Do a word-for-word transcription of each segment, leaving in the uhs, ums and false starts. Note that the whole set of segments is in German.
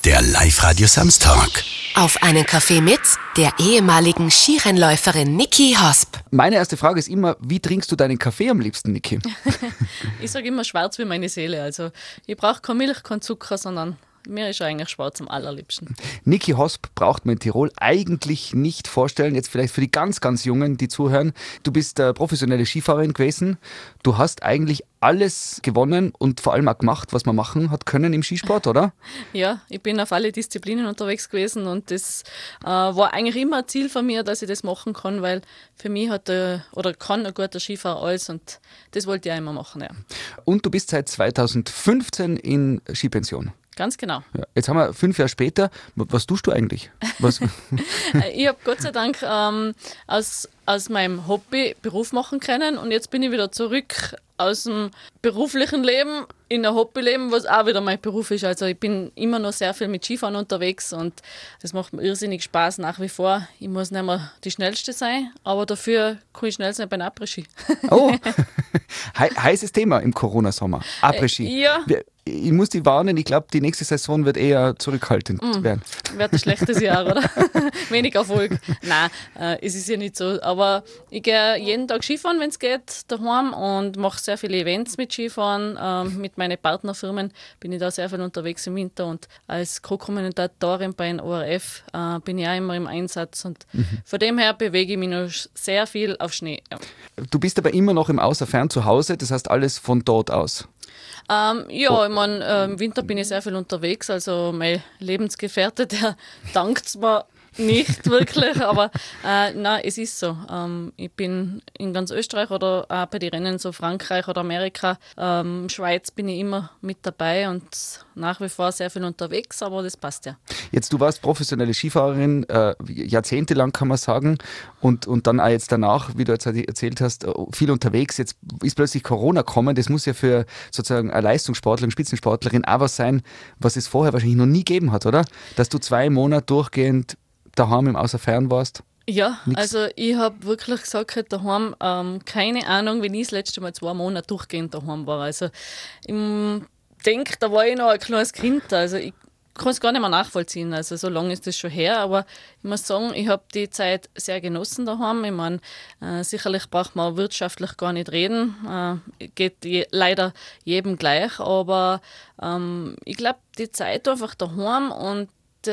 der Live-Radio Samstag. Auf einen Kaffee mit der ehemaligen Skirennläuferin Niki Hosp. Meine erste Frage ist immer, wie trinkst du deinen Kaffee am liebsten, Niki? Ich sage immer schwarz wie meine Seele. Also ich brauche keine Milch, keinen Zucker, sondern mir ist eigentlich schwarz am allerliebsten. Niki Hosp braucht man in Tirol eigentlich nicht vorstellen. Jetzt vielleicht für die ganz, ganz Jungen, die zuhören. Du bist äh, professionelle Skifahrerin gewesen. Du hast eigentlich alles gewonnen und vor allem auch gemacht, was man machen hat können im Skisport, oder? Ja, ich bin auf alle Disziplinen unterwegs gewesen und das äh, war eigentlich immer ein Ziel von mir, dass ich das machen kann, weil für mich hat äh, oder kann ein guter Skifahrer alles und das wollte ich auch immer machen. Ja. Und du bist seit zweitausendfünfzehn in Skipension. Ganz genau. Ja, jetzt haben wir fünf Jahre später. Was tust du eigentlich? Was? Ich habe Gott sei Dank ähm, aus, aus meinem Hobby Beruf machen können und jetzt bin ich wieder zurück aus dem beruflichen Leben in ein Hobbyleben, was auch wieder mein Beruf ist. Also ich bin immer noch sehr viel mit Skifahren unterwegs und das macht mir irrsinnig Spaß nach wie vor. Ich muss nicht mehr die Schnellste sein, aber dafür kann ich schnell sein beim Après-Ski. Oh, He- heißes Thema im Corona-Sommer. Après-Ski. Äh, ja. Ich muss dich warnen, ich glaube, die nächste Saison wird eher zurückhaltend mm. werden. Wird ein schlechtes Jahr, oder? Wenig Erfolg. Nein, äh, es ist ja nicht so. Aber ich gehe jeden Tag Skifahren, wenn es geht, daheim und mache sehr viele Events mit Skifahren. Ähm, mit meinen Partnerfirmen bin ich da sehr viel unterwegs im Winter und als Co-Kommentatorin bei den O R F äh, bin ich auch immer im Einsatz. Und mhm. von dem her bewege ich mich noch sehr viel auf Schnee. Ja. Du bist aber immer noch im Außerfern zu Hause, das heißt alles von dort aus. Ähm, ja, oh. ich meine, äh, im Winter bin ich sehr viel unterwegs, also mein Lebensgefährte, der dankt es mir nicht wirklich, aber äh, nein, es ist so. Ähm, ich bin in ganz Österreich oder auch bei den Rennen so Frankreich oder Amerika, ähm, Schweiz bin ich immer mit dabei und nach wie vor sehr viel unterwegs, aber das passt ja. Jetzt, du warst professionelle Skifahrerin, äh, jahrzehntelang kann man sagen und, und dann auch jetzt danach, wie du jetzt erzählt hast, viel unterwegs. Jetzt ist plötzlich Corona gekommen, das muss ja für sozusagen eine Leistungssportlerin, Spitzensportlerin auch was sein, was es vorher wahrscheinlich noch nie gegeben hat, oder? Dass du zwei Monate durchgehend daheim im Außerfern warst? Ja, Nix. Also ich habe wirklich gesagt, daheim, ähm, keine Ahnung, wenn ich das letzte Mal zwei Monate durchgehend daheim war. Also ich denke, da war ich noch ein kleines Kind, also ich kann es gar nicht mehr nachvollziehen, also so lange ist das schon her, aber ich muss sagen, ich habe die Zeit sehr genossen daheim. Ich meine, äh, sicherlich braucht man wirtschaftlich gar nicht reden, äh, geht je, leider jedem gleich, aber ähm, ich glaube, die Zeit einfach daheim und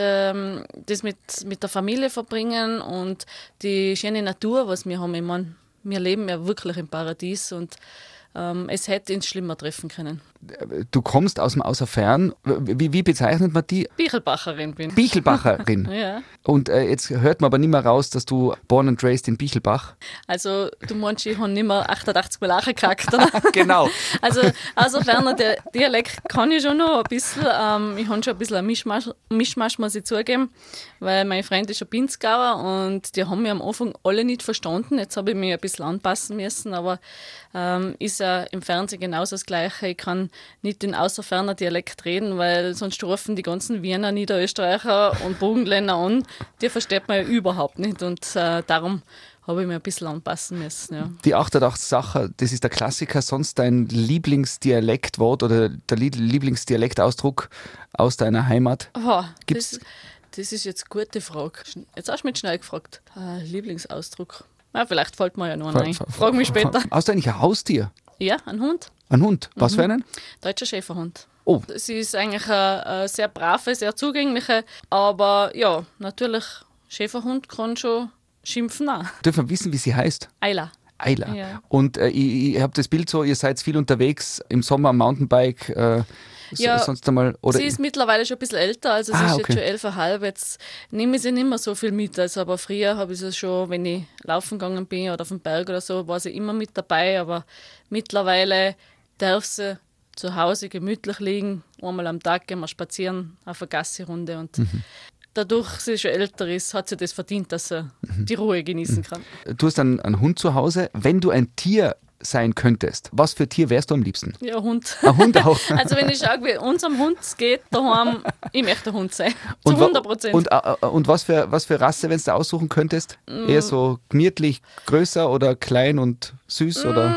das mit, mit der Familie verbringen und die schöne Natur, was wir haben. Ich meine, wir leben ja wirklich im Paradies und ähm, es hätte uns schlimmer treffen können. Du kommst aus dem Außerfern. Wie, wie bezeichnet man die? Bichelbacherin bin. Bichelbacherin. Ja. Und äh, jetzt hört man aber nicht mehr raus, dass du born and raised in Bichelbach. Also du meinst, ich habe nicht mehr achtundachtzig Mal angekackt. Genau. Also Außerferner, der Dialekt kann ich schon noch ein bisschen. Ähm, ich habe schon ein bisschen ein Mischmasch, Mischmasch, muss ich zugeben, weil mein Freund ist ein Pinzgauer und die haben mich am Anfang alle nicht verstanden. Jetzt habe ich mich ein bisschen anpassen müssen, aber ähm, ist ja im Fernsehen genauso das Gleiche. Ich kann nicht den Außerferner Dialekt reden, weil sonst rufen die ganzen Wiener, Niederösterreicher und Burgenländer an. Die versteht man ja überhaupt nicht und äh, darum habe ich mir ein bisschen anpassen müssen. Ja. Die achtundachtzig Sache, das ist der Klassiker. Sonst dein Lieblingsdialektwort oder der Lieblingsdialektausdruck aus deiner Heimat? Oh, Gibt's? Das, das ist jetzt eine gute Frage. Jetzt hast du mich schnell gefragt. Äh, Lieblingsausdruck. Ja, vielleicht fällt mir ja noch ein. Frag mich später. Hast du eigentlich ein Haustier? Ja, ein Hund. Ein Hund? Was mhm. für einen? Deutscher Schäferhund. Oh. Sie ist eigentlich eine, eine sehr brave, sehr zugängliche, aber ja, natürlich, Schäferhund kann schon schimpfen auch. Dürfen wir wissen, wie sie heißt? Ayla. Ayla. Ja. Und äh, ich, ich habe das Bild so, ihr seid viel unterwegs im Sommer am Mountainbike. Äh, ja, sonst einmal, oder sie ist mittlerweile schon ein bisschen älter, also sie ah, ist okay. jetzt schon elf Komma fünf. Jetzt nehme ich sie nicht mehr so viel mit, also, aber früher habe ich sie schon, wenn ich laufen gegangen bin oder auf dem Berg oder so, war sie immer mit dabei, aber mittlerweile darf sie zu Hause gemütlich liegen, einmal am Tag gehen wir spazieren auf eine Gassi-Runde und mhm. dadurch, dass sie schon älter ist, hat sie das verdient, dass sie mhm. die Ruhe genießen kann. Du hast einen, einen Hund zu Hause. Wenn du ein Tier sein könntest, was für Tier wärst du am liebsten? Ja, Hund. Ein Hund auch? Also wenn ich schaue, wie unserem Hund es geht, daheim, ich möchte ein Hund sein. Zu und, hundert Prozent. Und, und, und was, für, was für Rasse, wenn du aussuchen könntest? Mm. Eher so gemütlich, größer oder klein und süß? Oder? Mm, na,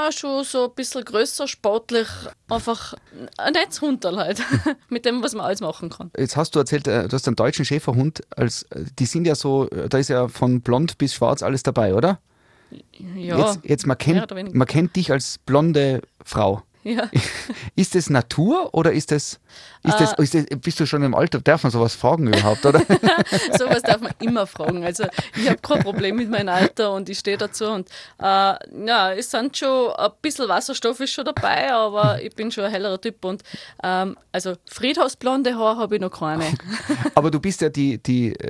ja, schon so ein bisschen grösser, sportlich, einfach ein nettes Hunderl halt, mit dem, was man alles machen kann. Jetzt hast du erzählt, du hast einen deutschen Schäferhund, als, die sind ja so, da ist ja von blond bis schwarz alles dabei, oder? Ja, Jetzt, jetzt man, kennt, man kennt dich als blonde Frau. Ja. Ist das Natur oder ist das, ist das, ist das, bist du schon im Alter, darf man sowas fragen überhaupt, oder? Sowas darf man immer fragen. Also ich habe kein Problem mit meinem Alter und ich stehe dazu. Und äh, ja, es sind schon ein bisschen Wasserstoff ist schon dabei, aber ich bin schon ein hellerer Typ. Und ähm, also friedhofsblonde Haare habe ich noch keine. Aber du bist ja die, die äh,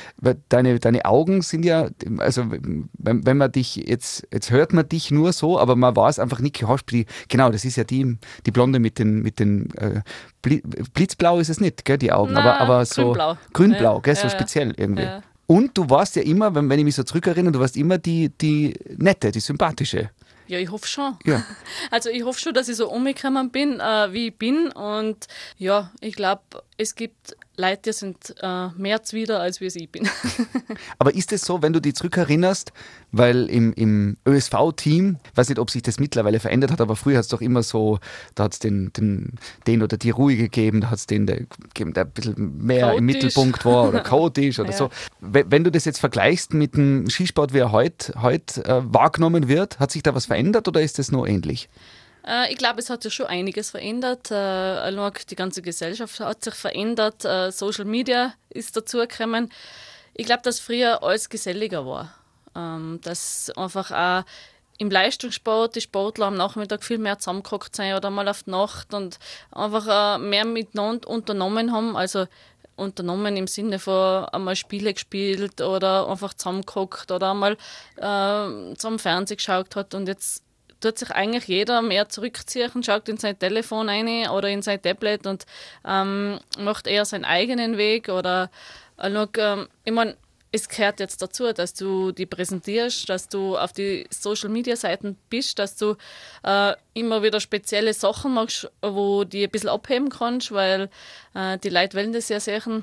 deine, deine Augen sind ja, also wenn, wenn man dich jetzt, jetzt hört man dich nur so, aber man weiß einfach nicht, die, genau, das ist ja die, die Blonde mit den, mit den äh, Blitzblau ist es nicht, gell, die Augen, Nein, aber, aber so grünblau, grünblau, ja, gell, so ja, speziell irgendwie. Ja. Und du warst ja immer, wenn, wenn ich mich so zurückerinnere, du warst immer die, die nette, die sympathische. Ja, ich hoffe schon. Ja. Also ich hoffe schon, dass ich so umgekommen bin, äh, wie ich bin. Und ja, ich glaube, es gibt Leute, die sind äh, mehr Zwider, als wie es ich bin. Aber ist es so, wenn du dich zurückerinnerst, weil im, im Ö S V-Team, ich weiß nicht, ob sich das mittlerweile verändert hat, aber früher hat es doch immer so, da hat es den, den, den oder die Ruhe gegeben, da hat es den der, gegeben, der ein bisschen mehr chaotisch. Im Mittelpunkt war oder chaotisch oder Ja. so. Wenn, wenn du das jetzt vergleichst mit dem Skisport, wie er heute heut, äh, wahrgenommen wird, hat sich da was verändert oder ist das nur ähnlich? Äh, ich glaube, es hat sich schon einiges verändert. Äh, die ganze Gesellschaft hat sich verändert. Äh, Social Media ist dazugekommen. Ich glaube, dass früher alles geselliger war. Ähm, dass einfach auch im Leistungssport die Sportler am Nachmittag viel mehr zusammengehockt sind oder mal auf die Nacht und einfach äh, mehr miteinander unternommen haben. Also unternommen im Sinne von einmal Spiele gespielt oder einfach zusammengehockt oder einmal äh, zum Fernsehen geschaut hat. Und jetzt tut sich eigentlich jeder mehr zurückziehen und schaut in sein Telefon rein oder in sein Tablet und ähm, macht eher seinen eigenen Weg. Oder äh, noch, ähm, ich meine, es gehört jetzt dazu, dass du die präsentierst, dass du auf die Social-Media-Seiten bist, dass du äh, immer wieder spezielle Sachen machst, wo du ein bisschen abheben kannst, weil äh, die Leute wollen das ja sehen.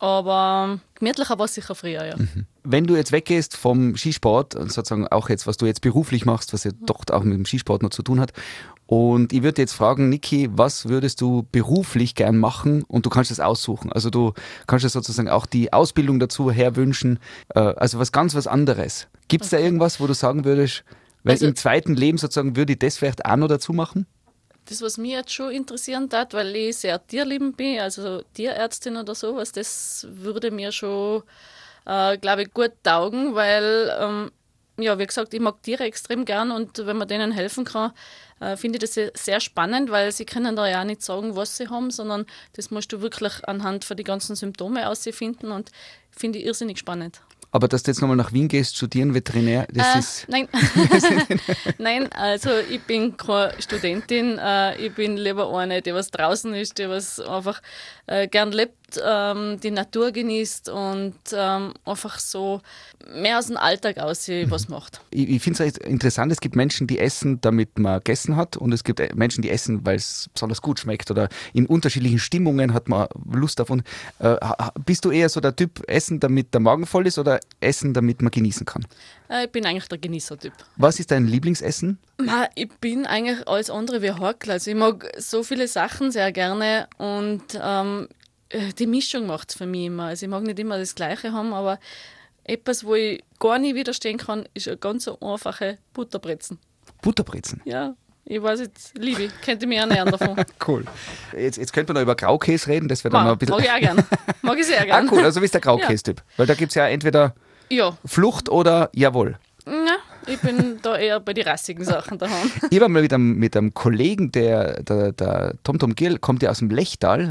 Aber gemütlicher war es sicher früher, ja. Mhm. Wenn du jetzt weggehst vom Skisport und sozusagen auch jetzt, was du jetzt beruflich machst, was ja doch auch mit dem Skisport noch zu tun hat, und ich würde jetzt fragen, Niki, was würdest du beruflich gern machen? Und du kannst das aussuchen. Also du kannst ja sozusagen auch die Ausbildung dazu herwünschen. Äh, also was ganz was anderes. Gibt es okay. da irgendwas, wo du sagen würdest, weil also, im zweiten Leben sozusagen würde ich das vielleicht auch noch dazu machen? Das, was mich jetzt schon interessieren hat, weil ich sehr tierliebend bin, also Tierärztin oder sowas, das würde mir schon, äh, glaube ich, gut taugen, weil, ähm, ja, wie gesagt, ich mag Tiere extrem gern und wenn man denen helfen kann, äh, finde ich das sehr spannend, weil sie können da ja auch nicht sagen, was sie haben, sondern das musst du wirklich anhand von den ganzen Symptomen ausfinden und finde ich irrsinnig spannend. Aber dass du jetzt nochmal nach Wien gehst, studieren Veterinär, das äh, ist... Nein. Nein, also ich bin keine Studentin. Äh, ich bin lieber eine, die was draußen ist, die was einfach äh, gern lebt, ähm, die Natur genießt und ähm, einfach so mehr aus dem Alltag aus was macht. Ich, ich finde es interessant, es gibt Menschen, die essen, damit man gegessen hat und es gibt Menschen, die essen, weil es besonders gut schmeckt oder in unterschiedlichen Stimmungen hat man Lust davon. Äh, bist du eher so der Typ, essen, damit der Magen voll ist oder essen, damit man genießen kann? Äh, ich bin eigentlich der Genießertyp. Was ist dein Lieblingsessen? Ma, ich bin eigentlich alles andere wie Hakel. Also ich mag so viele Sachen sehr gerne und ähm, die Mischung macht es für mich immer. Also ich mag nicht immer das Gleiche haben, aber etwas, wo ich gar nicht widerstehen kann, ist eine ganz einfache Butterbrezen. Butterbrezen? Ja, ich weiß jetzt, liebe ich, könnte mich ernähren davon. Cool. Jetzt, jetzt könnte man noch über Graukäse reden, das wäre dann Ma, noch ein bisschen... Mag ich auch gerne. Mag ich sehr gerne. Ah, cool, also bist der Graukäse-Typ. Ja. Weil da gibt es ja entweder ja. Flucht oder Jawohl. Ja, ich bin da eher bei den rassigen Sachen daheim. Ich war mal mit einem, mit einem Kollegen, der, der, der Tom Tom Gill, kommt ja aus dem Lechtal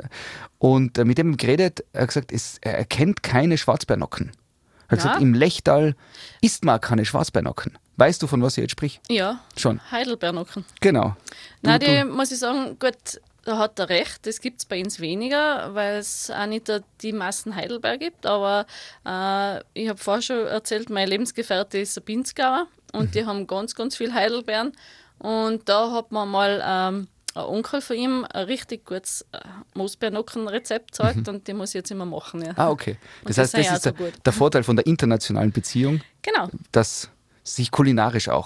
und mit dem geredet, er hat gesagt, es, er erkennt keine Schwarzbeernocken. Er hat ja. gesagt, im Lechtal isst man keine Schwarzbeernocken. Weißt du, von was ich jetzt sprich? Ja, schon. Heidelbeernocken. Genau. Du, Nein, die, muss ich sagen, gut, da hat er recht, das gibt es bei uns weniger, weil es auch nicht die Massen Heidelbeer gibt, aber äh, ich habe vorher schon erzählt, meine Lebensgefährte ist ein Pinzgauer und mhm. die haben ganz, ganz viel Heidelbeeren und da hat man mal ähm, ein Onkel von ihm ein richtig gutes äh, Moosbeernocken-Rezept gezeigt mhm. und die muss ich jetzt immer machen. Ja. Ah, okay. Das, das heißt, das ist so der, der Vorteil von der internationalen Beziehung, genau. dass sich kulinarisch auch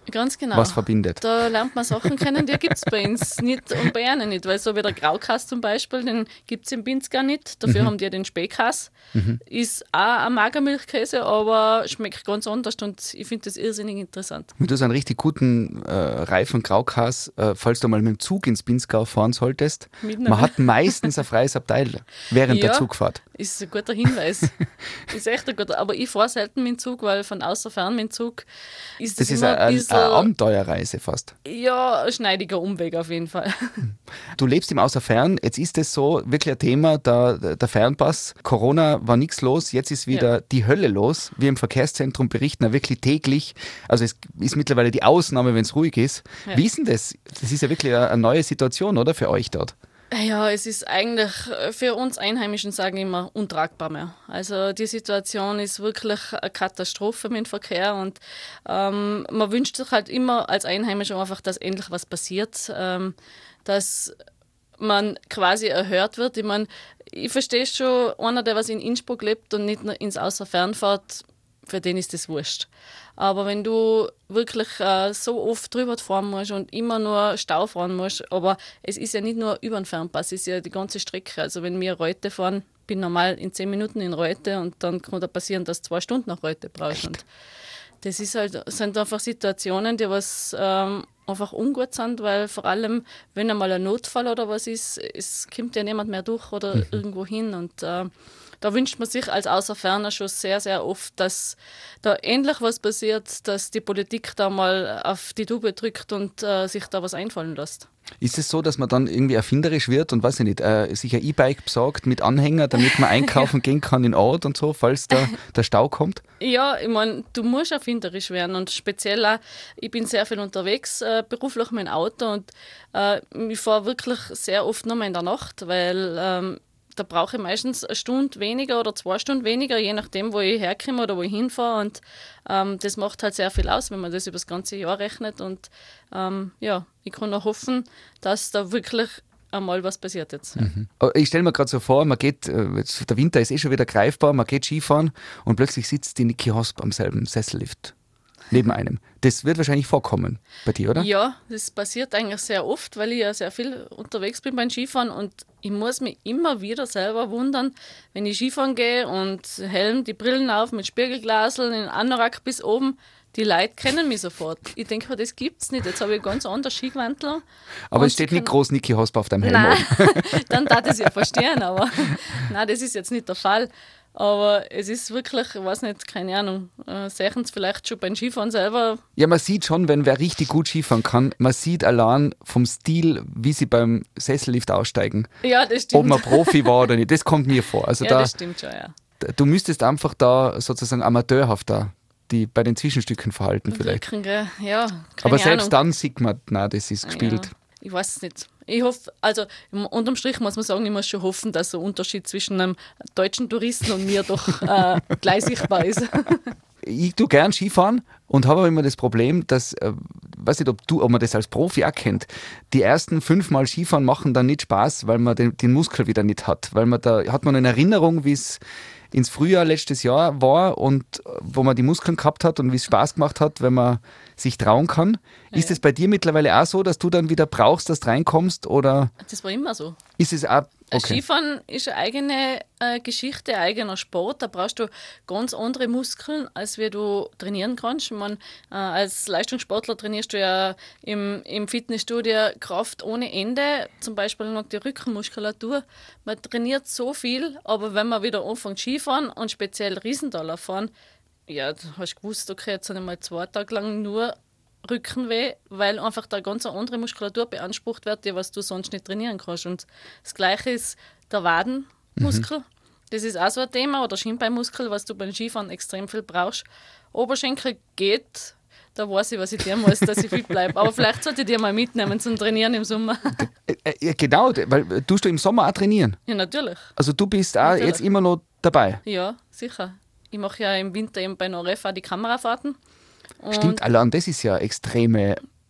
Ganz genau. was verbindet. Da lernt man Sachen kennen, die gibt es bei uns nicht und bei ihnen nicht. Weil so wie der Graukäse zum Beispiel, den gibt es im Pinzgau nicht. Dafür Mhm. haben die den Spähkäse. Mhm. Ist auch ein Magermilchkäse, aber schmeckt ganz anders und ich finde das irrsinnig interessant. Wenn du so einen richtig guten äh, reifen Graukäse, äh, falls du mal mit dem Zug ins Pinzgau fahren solltest, Mitnehmen. man hat meistens ein freies Abteil während Ja. der Zugfahrt. Ist ein guter Hinweis. Ist echt ein guter. Aber ich fahre selten mit dem Zug, weil von außer fern mit dem Zug ist das, Das ist immer eine, ein eine, bisschen, eine Abenteuerreise fast. ja, ein schneidiger Umweg auf jeden Fall. Du lebst im Außerfern, jetzt ist es so wirklich ein Thema, der, der Fernpass. Corona war nichts los, jetzt ist wieder Ja. die Hölle los. Wir im Verkehrszentrum berichten ja wirklich täglich. Also es ist mittlerweile die Ausnahme, wenn es ruhig ist. Ja. Wie ist denn das? Das ist ja wirklich eine, eine neue Situation, oder, für euch dort? Ja, es ist eigentlich für uns Einheimischen, sagen immer, untragbar mehr. Also die Situation ist wirklich eine Katastrophe mit dem Verkehr und ähm, man wünscht sich halt immer als Einheimischer einfach, dass endlich was passiert, ähm, dass man quasi erhört wird. Ich meine, ich verstehe schon, einer, der was in Innsbruck lebt und nicht nur ins Außerfern fährt, für den ist das wurscht. Aber wenn du wirklich äh, so oft drüber fahren musst und immer nur Stau fahren musst, aber es ist ja nicht nur über den Fernpass, es ist ja die ganze Strecke. Also wenn wir Reute fahren, bin normal in zehn Minuten in Reute und dann kann da passieren, dass du zwei Stunden nach Reute brauchst. Und das ist halt, sind einfach Situationen, die was ähm, einfach ungut sind, weil vor allem, wenn einmal ein Notfall oder was ist, es kommt ja niemand mehr durch oder mhm. irgendwo hin und äh, da wünscht man sich als Außerferner schon sehr, sehr oft, dass da endlich was passiert, dass die Politik da mal auf die Tube drückt und äh, sich da was einfallen lässt. Ist es so, dass man dann irgendwie erfinderisch wird und weiß ich nicht, äh, sich ein E-Bike besorgt mit Anhänger, damit man einkaufen gehen kann in Ort und so, falls der, der Stau kommt? Ja, ich meine, du musst erfinderisch werden und speziell auch, ich bin sehr viel unterwegs, äh, beruflich mit dem Auto und äh, ich fahre wirklich sehr oft nur mal in der Nacht, weil ähm, da brauche ich meistens eine Stunde weniger oder zwei Stunden weniger, je nachdem, wo ich herkomme oder wo ich hinfahre. Und ähm, das macht halt sehr viel aus, wenn man das über das ganze Jahr rechnet. Und ähm, ja, ich kann nur hoffen, dass da wirklich einmal was passiert jetzt. Mhm. Ich stelle mir gerade so vor, man geht, jetzt, der Winter ist eh schon wieder greifbar, man geht Skifahren und plötzlich sitzt die Niki Hosp am selben Sessellift neben einem. Das wird wahrscheinlich vorkommen bei dir, oder? Ja, das passiert eigentlich sehr oft, weil ich ja sehr viel unterwegs bin beim Skifahren und ich muss mich immer wieder selber wundern, wenn ich Skifahren gehe und Helm, die Brillen auf mit Spiegelglaseln, in Anorak bis oben, die Leute kennen mich sofort. Ich denke mir, das gibt's nicht. Jetzt habe ich ganz anders Skigewantel. Aber es steht nicht groß Niki Hosp auf deinem Helm. Nein, dann darf ich es ja verstehen, aber nein, das ist jetzt nicht der Fall. Aber es ist wirklich, ich weiß nicht, keine Ahnung, äh, sehen Sie vielleicht schon beim Skifahren selber. Ja, man sieht schon, wenn wer richtig gut Skifahren kann, man sieht allein vom Stil, wie sie beim Sessellift aussteigen, Ja, das stimmt. ob man Profi war oder nicht. Das kommt mir vor. Also ja, da, das stimmt schon, ja. du müsstest einfach da sozusagen amateurhaft da die bei den Zwischenstücken verhalten vielleicht. Wirken, gell? Ja, keine Aber selbst Ahnung. dann sieht man, nein, das ist gespielt. Ja, ich weiß es nicht. Ich hoffe, also im- unterm Strich muss man sagen, ich muss schon hoffen, dass der Unterschied zwischen einem deutschen Touristen und mir doch äh, gleich sichtbar ist. Ich tue gern Skifahren und habe aber immer das Problem, dass, äh, weiß nicht, ob du, ob man das als Profi auch kennt, die ersten fünfmal Skifahren machen dann nicht Spaß, weil man den, den Muskel wieder nicht hat. Weil man da hat man eine Erinnerung, wie es ins Frühjahr letztes Jahr war und wo man die Muskeln gehabt hat und wie es Spaß gemacht hat, wenn man sich trauen kann. Ja, ist ja. es bei dir mittlerweile auch so, dass du dann wieder brauchst, dass du reinkommst oder Das war immer so. ist es auch, okay. Skifahren ist eine eigene äh, Geschichte, ein eigener Sport. Da brauchst du ganz andere Muskeln, als wie du trainieren kannst. Ich meine, äh, als Leistungssportler trainierst du ja im, im Fitnessstudio Kraft ohne Ende, zum Beispiel noch die Rückenmuskulatur. Man trainiert so viel, aber wenn man wieder anfängt Skifahren und speziell Riesentaler fahren, ja, du hast gewusst, okay, jetzt habe ich mal zwei Tage lang nur Rückenweh, weil einfach da ganz eine andere Muskulatur beansprucht wird, die was du sonst nicht trainieren kannst. Und das Gleiche ist der Wadenmuskel. Mhm. Das ist auch so ein Thema, oder Schienbeinmuskel, was du beim Skifahren extrem viel brauchst. Oberschenkel geht, da weiß ich, was ich dir muss, dass ich fit bleibe. Aber vielleicht sollte ich dir mal mitnehmen zum Trainieren im Sommer. Äh, äh, genau, weil tust du im Sommer auch trainieren? Ja, natürlich. Also du bist auch Natürlich. jetzt immer noch dabei. Ja, sicher. Ich mache ja im Winter eben bei Noref auch die Kamerafahrten. Und Stimmt, allein das ist ja extreme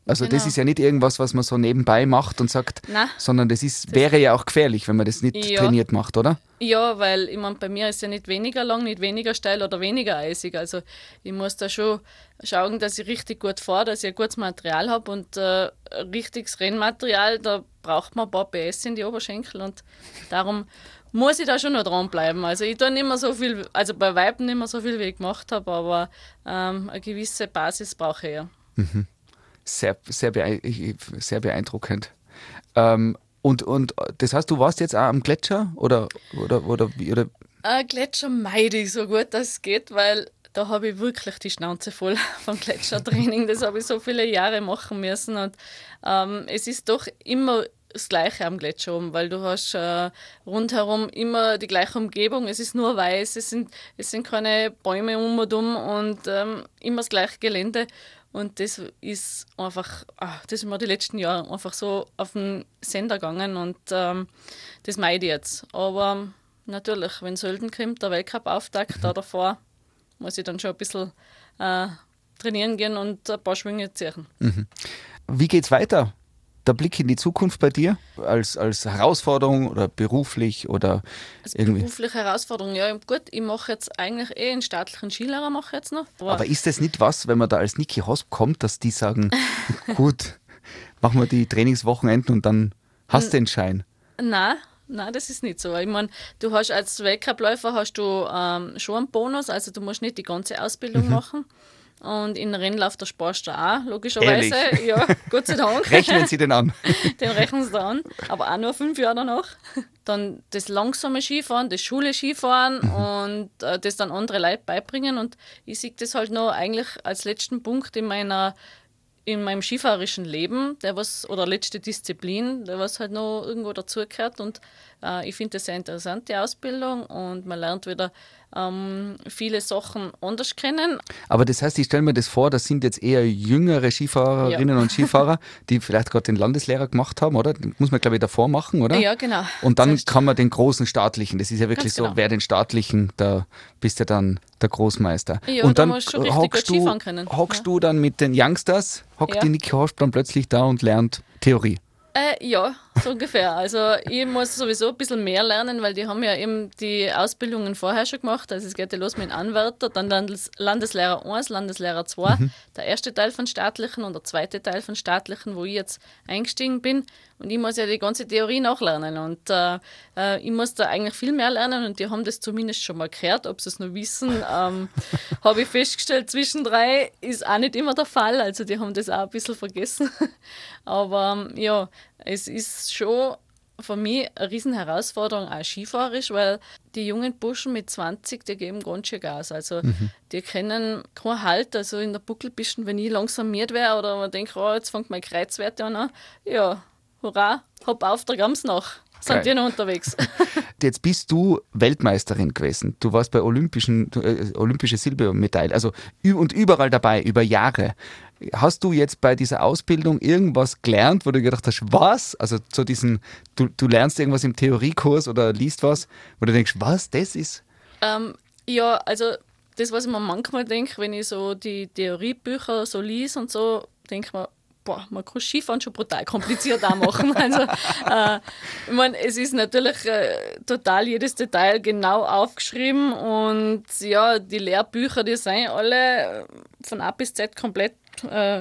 Also Genau. das ist ja nicht irgendwas, was man so nebenbei macht und sagt, Nein. sondern das ist, wäre ja auch gefährlich, wenn man das nicht Ja. trainiert macht, oder? Ja, weil ich mein, bei mir ist ja nicht weniger lang, nicht weniger steil oder weniger eisig. Also ich muss da schon schauen, dass ich richtig gut fahre, dass ich ein gutes Material habe und äh, ein richtiges Rennmaterial, da braucht man ein paar P S in die Oberschenkel und darum muss ich da schon noch dranbleiben. Also ich tue nicht mehr so viel, also bei Weiben nicht mehr so viel, wie ich gemacht habe, aber ähm, eine gewisse Basis brauche ich ja. Sehr, sehr, beein sehr beeindruckend. Ähm, und, und das heißt, du warst jetzt auch am Gletscher oder, oder, oder, wie- oder Äh, Gletscher meide ich so gut, dass es geht, weil da habe ich wirklich die Schnauze voll vom Gletschertraining. Das habe ich so viele Jahre machen müssen und ähm, es ist doch immer das Gleiche am Gletscher oben, weil du hast äh, rundherum immer die gleiche Umgebung. Es ist nur weiß, es sind, es sind keine Bäume um und um und ähm, immer das gleiche Gelände. Und das ist einfach, ah, das ist mir die letzten Jahre einfach so auf den Sender gegangen und ähm, das meide ich jetzt. Aber natürlich, wenn Sölden kommt, der Weltcup-Auftakt da davor, muss ich dann schon ein bisschen äh, trainieren gehen und ein paar Schwünge ziehen. wie geht's weiter? Der Blick in die Zukunft bei dir als, als Herausforderung oder beruflich oder Als irgendwie. berufliche Herausforderung, ja gut, ich mache jetzt eigentlich eh einen staatlichen Skilehrer mache ich jetzt noch. Aber ist das nicht was, wenn man da als Niki Hosp kommt, dass die sagen, gut, machen wir die Trainingswochenenden und dann hast du den Schein? Nein, nein, das ist nicht so. Ich meine, du hast als Weltcupläufer hast du ähm, schon einen Bonus, also du musst nicht die ganze Ausbildung machen. Und in Rennlauf der sparst du auch, logischerweise. Ehrlich? Ja, Gott sei Dank. Rechnen Sie den an? Den rechnen sie da an, aber auch nur fünf Jahre danach. Dann das langsame Skifahren, das Schule-Skifahren und äh, das dann andere Leute beibringen. Und ich sehe das halt noch eigentlich als letzten Punkt in meiner in meinem skifahrerischen Leben, der was, oder letzte Disziplin, der was halt noch irgendwo dazugehört. Und äh, ich finde das sehr interessant, die Ausbildung. Und man lernt wieder ähm, viele Sachen anders kennen. Aber das heißt, ich stelle mir das vor, das sind jetzt eher jüngere Skifahrerinnen Ja. und Skifahrer, die vielleicht gerade den Landeslehrer gemacht haben, oder? Den muss man, glaube ich, davor machen, oder? Ja, genau. Und dann Das heißt, kann man den großen staatlichen, das ist ja wirklich Ganz so, genau. wer den staatlichen, da bist du dann der Großmeister. Ja, und da dann musst du schon richtig hockst gut du, Skifahren können. hockst Ja. du dann mit den Youngsters, hockt Ja. die Niki Hosp dann plötzlich da und lernt Theorie. Äh, ja, so ungefähr. Also ich muss sowieso ein bisschen mehr lernen, weil die haben ja eben die Ausbildungen vorher schon gemacht. Also es geht ja los mit dem Anwärter, dann Landes Landeslehrer eins, Landeslehrer zwei, der erste Teil von staatlichen und der zweite Teil von staatlichen, wo ich jetzt eingestiegen bin. Und ich muss ja die ganze Theorie nachlernen. Und äh, äh, ich muss da eigentlich viel mehr lernen und die haben das zumindest schon mal gehört. Ob sie es noch wissen, ähm, habe ich festgestellt, zwischen drei ist auch nicht immer der Fall. Also die haben das auch ein bisschen vergessen. Aber ähm, ja, es ist schon für mich eine riesen Herausforderung, auch skifahrerisch, weil die jungen Burschen mit zwanzig, die geben ganz schön Gas. Also die kennen keinen Halt. Also in der Buckelpiste, wenn ich langsam miert wäre oder man denkt, oh, jetzt fängt mein Kreuzwert an, ja, hurra, hopp auf, der Gams nach. Sind Geil. die noch unterwegs? Jetzt bist du Weltmeisterin gewesen. Du warst bei Olympischen, äh, olympische Silbermedaille, also ü- und überall dabei, über Jahre. Hast du jetzt bei dieser Ausbildung irgendwas gelernt, wo du gedacht hast, was? Also so diesen, du, du lernst irgendwas im Theoriekurs oder liest was, wo du denkst, was, das ist? Ähm, ja, also das, was ich mir manchmal denke, wenn ich so die Theoriebücher so lese und so, denke ich mir, boah, man kann Skifahren schon brutal kompliziert auch machen. Also, äh, ich meine, es ist natürlich äh, total jedes Detail genau aufgeschrieben und ja, die Lehrbücher, die sind alle von A bis Z komplett äh,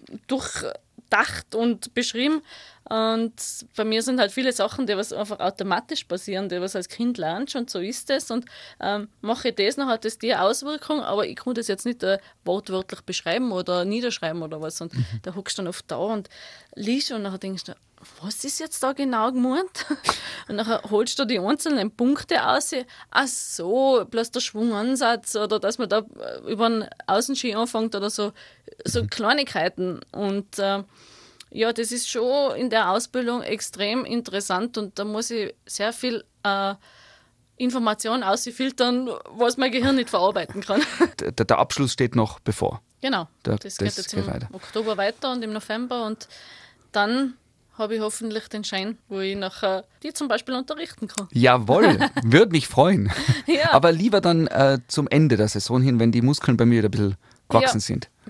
durchdacht und beschrieben. Und bei mir sind halt viele Sachen, die was einfach automatisch passieren, die was als Kind lernst und so ist es. Und ähm, mache ich das, dann hat das die Auswirkung, aber ich kann das jetzt nicht äh, wortwörtlich beschreiben oder niederschreiben oder was. Und da hockst du dann oft da und liest und dann denkst du, was ist jetzt da genau gemeint? Und dann holst du die einzelnen Punkte aus. Ach so, bloß der Schwungansatz oder dass man da über einen Außenski anfängt oder so, so Kleinigkeiten. Und äh, ja, das ist schon in der Ausbildung extrem interessant und da muss ich sehr viel äh, Information ausfiltern, was mein Gehirn nicht verarbeiten kann. Der, der Abschluss steht noch bevor. Genau, Da- das, das geht jetzt geht im weiter. Oktober weiter und im November und dann habe ich hoffentlich den Schein, wo ich nachher die zum Beispiel unterrichten kann. Jawohl, würde mich freuen. Ja. Aber lieber dann äh, zum Ende der Saison hin, wenn die Muskeln bei mir wieder ein bisschen gewachsen Ja. sind.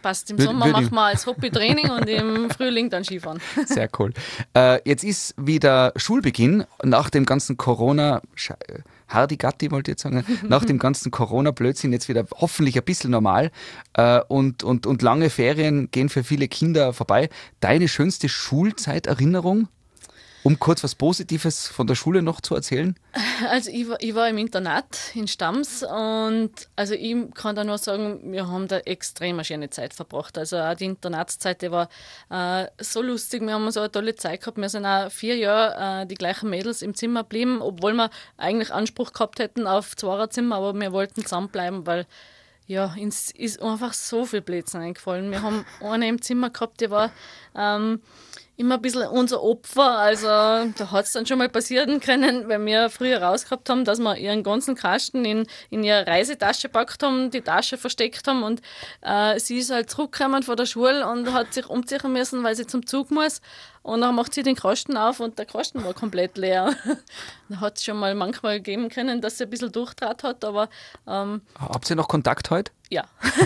Passt, im Würde- Sommer würde- machen wir als Hobbytraining und im Frühling dann Skifahren. Sehr cool. Äh, jetzt ist wieder Schulbeginn nach dem ganzen Corona, Sche- Hardigatti wollte ich jetzt sagen, nach dem ganzen Corona-Blödsinn jetzt wieder hoffentlich ein bisschen normal äh, und, und, und lange Ferien gehen für viele Kinder vorbei. Deine schönste Schulzeiterinnerung? Um kurz was Positives von der Schule noch zu erzählen. Also ich war, ich war im Internat in Stams und also ich kann da nur sagen, wir haben da extrem eine schöne Zeit verbracht. Also auch die Internatszeit, die war äh, so lustig, wir haben so eine tolle Zeit gehabt. Wir sind auch vier Jahre äh, die gleichen Mädels im Zimmer geblieben, obwohl wir eigentlich Anspruch gehabt hätten auf Zweierzimmer, aber wir wollten zusammenbleiben, weil ja, uns ist einfach so viel Blödsinn eingefallen. Wir haben eine im Zimmer gehabt, die war ähm, immer ein bisschen unser Opfer. Also da hat es dann schon mal passieren können, weil wir früher rausgehabt haben, dass wir ihren ganzen Kasten in, in ihre Reisetasche gepackt haben, die Tasche versteckt haben und äh, sie ist halt zurückgekommen von der Schule und hat sich umziehen müssen, weil sie zum Zug muss. Und dann macht sie den Kasten auf und der Kasten war komplett leer. Da hat es schon mal manchmal geben können, dass sie ein bisschen durchdraht hat, aber ähm, Habt ihr noch Kontakt heute? ja,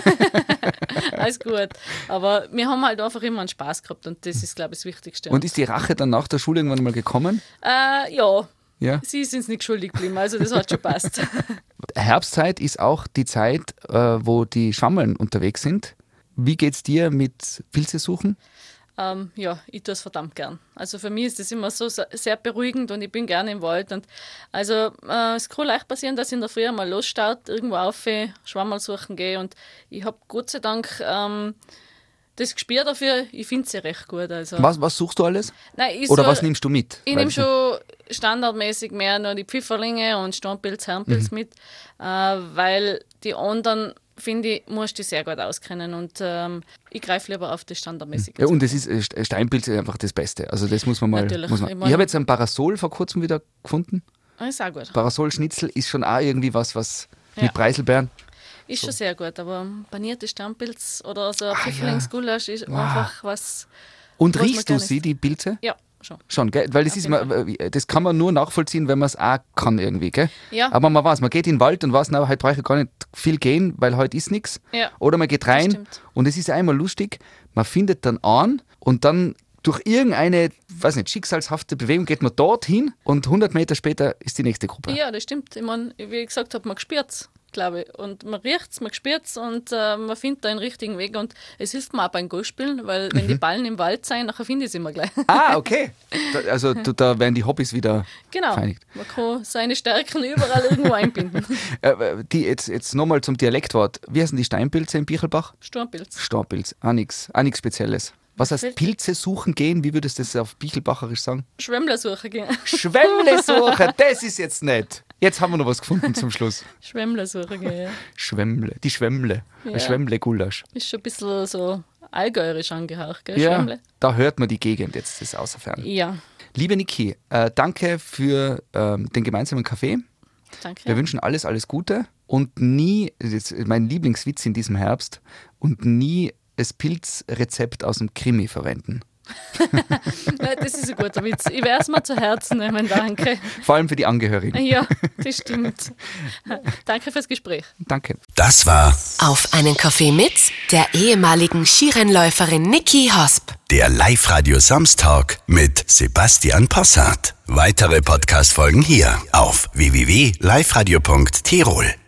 alles gut. Aber wir haben halt einfach immer einen Spaß gehabt und das ist, glaube ich, das Wichtigste. Und ist die Rache dann nach der Schule irgendwann mal gekommen? äh, ja, Ja. sie ist uns nicht schuldig geblieben, also das hat schon passt. Herbstzeit ist auch die Zeit, äh, wo die Schwammeln unterwegs sind. Wie geht's dir mit Pilze suchen? Ähm, ja, ich tue es verdammt gern. Also für mich ist das immer so se- sehr beruhigend und ich bin gerne im Wald. Und also äh, es kann leicht passieren, dass ich in der Früh mal losstarte, irgendwo auf, Schwammerl suchen gehe und ich habe Gott sei Dank ähm, das Gespür dafür, ich finde sie recht gut. Also, Was, was suchst du alles? Nein, ich Oder so- was nimmst du mit? Ich Weil- nehme schon standardmäßig mehr noch die Pfifferlinge und Stammpilz, Herrenpilz mit, äh, weil die anderen, finde ich, musst du sehr gut auskennen und ähm, ich greife lieber auf das standardmäßige. Ja, und es ist äh, Steinpilz ist einfach das Beste. Also das muss man mal. Natürlich. Muss man. Ich Ich, mein- habe jetzt ein Parasol vor kurzem wieder gefunden. Das ist auch gut. Parasolschnitzel ist schon auch irgendwie was, was Ja. mit Preiselbeeren. Ist schon sehr gut, aber panierte Stammpilz oder so ein Ah, Pfifferlingsgulasch ist einfach was. Und Was man riechst du gerne sie, die Pilze? Ja, schon. Schon, gell? Weil das Auf ist jeden immer, das kann man nur nachvollziehen, wenn man es auch kann irgendwie, gell? Ja. Aber man weiß, man geht in den Wald und weiß, na, heute brauche ich gar nicht viel gehen, weil heute ist nichts. Ja. Oder man geht rein stimmt. und es ist einmal lustig, man findet dann an und dann durch irgendeine, weiß nicht, schicksalshafte Bewegung geht man dorthin und hundert Meter später ist die nächste Gruppe. Ja, das stimmt. Ich meine, wie ich gesagt habe, man spürt es, glaube ich. Und man riecht es, man spürt es und äh, man findet da einen richtigen Weg. Und es hilft mir auch beim Golfspielen, weil wenn die Ballen im Wald sind, nachher finde ich sie immer gleich. Ah, okay. Da, also du, da werden die Hobbys wieder Genau. vereinigt. Man kann seine Stärken überall irgendwo einbinden. Äh, die, jetzt jetzt nochmal zum Dialektwort. Wie heißen die Steinpilze in Bichelbach? Sturmpilz. Storpilz. Auch nichts auch nix Spezielles. Was heißt Fällt- Pilze suchen gehen? Wie würdest du das auf Bichelbacherisch sagen? Schwemmlersuche gehen. Schwemmle suchen, das ist jetzt nett. Jetzt haben wir noch was gefunden zum Schluss. Schwemmlersuche gehen, ja. Schwemmle, die Schwemmle. Ja. Ein Schwemmle-Gulasch. Ist schon ein bisschen so allgäuerisch angehaucht, gell? Ja, Schwemmle. da hört man die Gegend jetzt, das außer Fern. Ja, Liebe Niki, äh, danke für ähm, den gemeinsamen Kaffee. danke. Wir wünschen alles, alles Gute und nie, das ist mein Lieblingswitz in diesem Herbst, und nie das Pilzrezept aus dem Krimi verwenden. Ja, das ist ein guter Witz. Ich werde es mir zu Herzen nehmen, danke. Vor allem für die Angehörigen. Ja, das stimmt. Danke fürs Gespräch. Danke. Das war Auf einen Kaffee mit der ehemaligen Skirennläuferin Niki Hosp. der Live-Radio Samstag mit Sebastian Possart. Weitere Podcast-Folgen hier auf w w w punkt live radio punkt tirol.